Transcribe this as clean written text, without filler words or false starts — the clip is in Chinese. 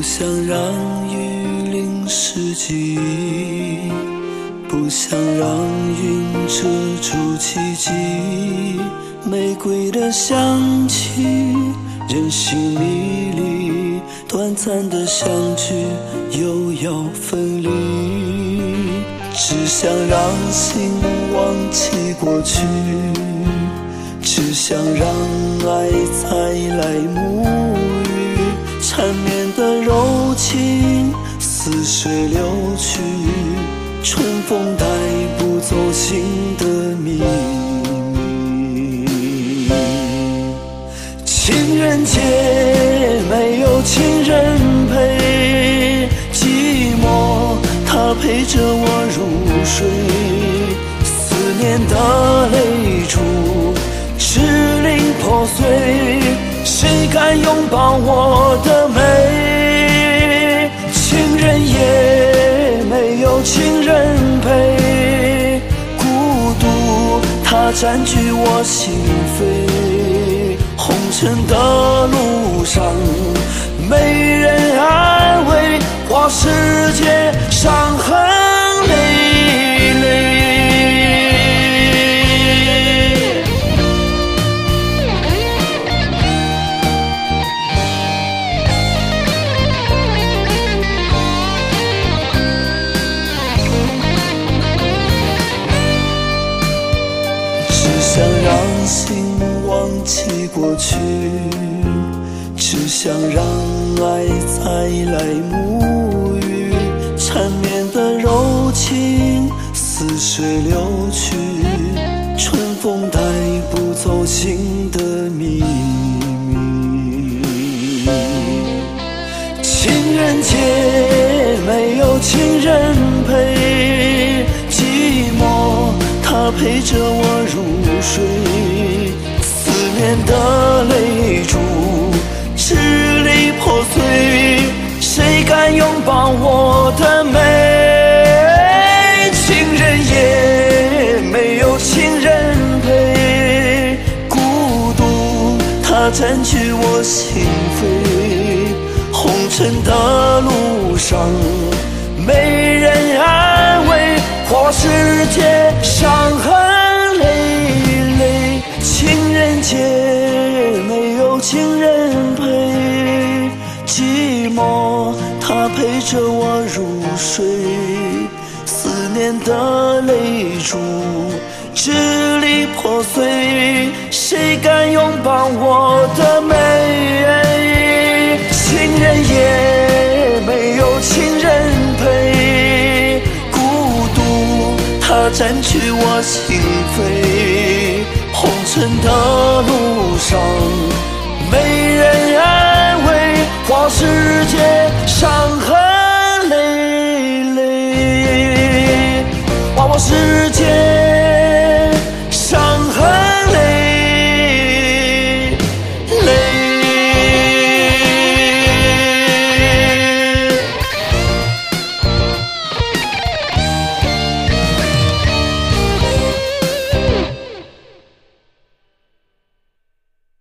想让雨淋湿迹，不想让云遮住奇迹。玫瑰的香气人心迷离，短暂的相聚又要分离。只想让心忘记过去，只想让爱再来沐浴，缠绵的柔情似水流去，春风带不走心的秘密。情人节没有情人陪，寂寞它陪着我入睡，思念的泪珠支离破碎，谁敢拥抱我的美？情人夜没有情人陪，孤独它占据我心扉，红尘的路上没人安慰，花世界伤痕累累。只想让心忘记过去，只想让爱再来沐浴，缠绵的柔情似水流去，春风带不走心的秘密。情人节没有情人陪，寂寞它陪着我入睡，思念的泪珠支离破碎，谁敢拥抱我的美？情人夜没有情人陪，孤独它占据我心扉，红尘的路上没人安慰，花世界伤痕累累。情人节没有情人陪，寂寞它陪着我入睡，思念的泪珠支离破碎，谁敢拥抱我的美？情人夜没有情人陪，孤独它占据我心扉，红尘的路上没人安慰，花世界伤痕累累，花花世界